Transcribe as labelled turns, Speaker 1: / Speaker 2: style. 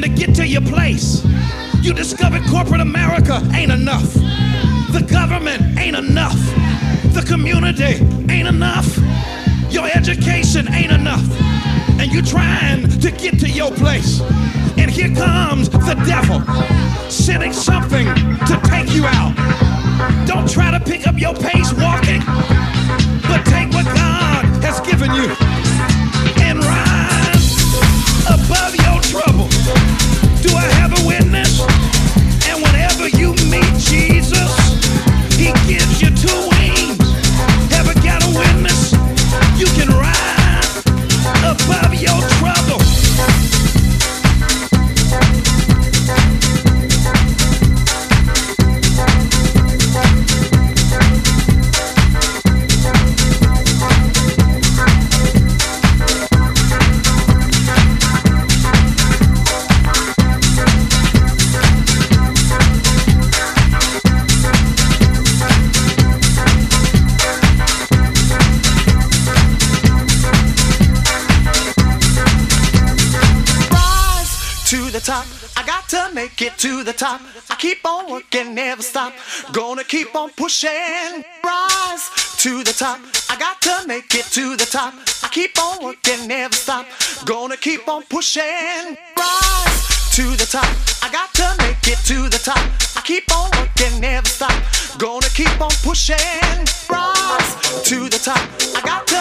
Speaker 1: to get to your place. You discovered corporate America ain't enough. The government ain't enough. The community ain't enough. Your education ain't enough. And you're trying to get to your place. And here comes the devil, sending something to take you out. Don't try to pick up your pace walking, but take what God has given you and rise above your trouble. Do I have a witness? And whenever you meet Jesus, he gives you two wings. Ever got a witness? You can rise above your trouble.
Speaker 2: Top. I got to make it to the top. I keep on working, never stop. Gonna keep on pushing. Rise to the top. I got to make it to the top. I keep on working, never stop. Gonna keep on pushing. Rise to the top. I got to make it to the top. I keep on working, never stop. Gonna keep on pushing. Rise to the top. I got to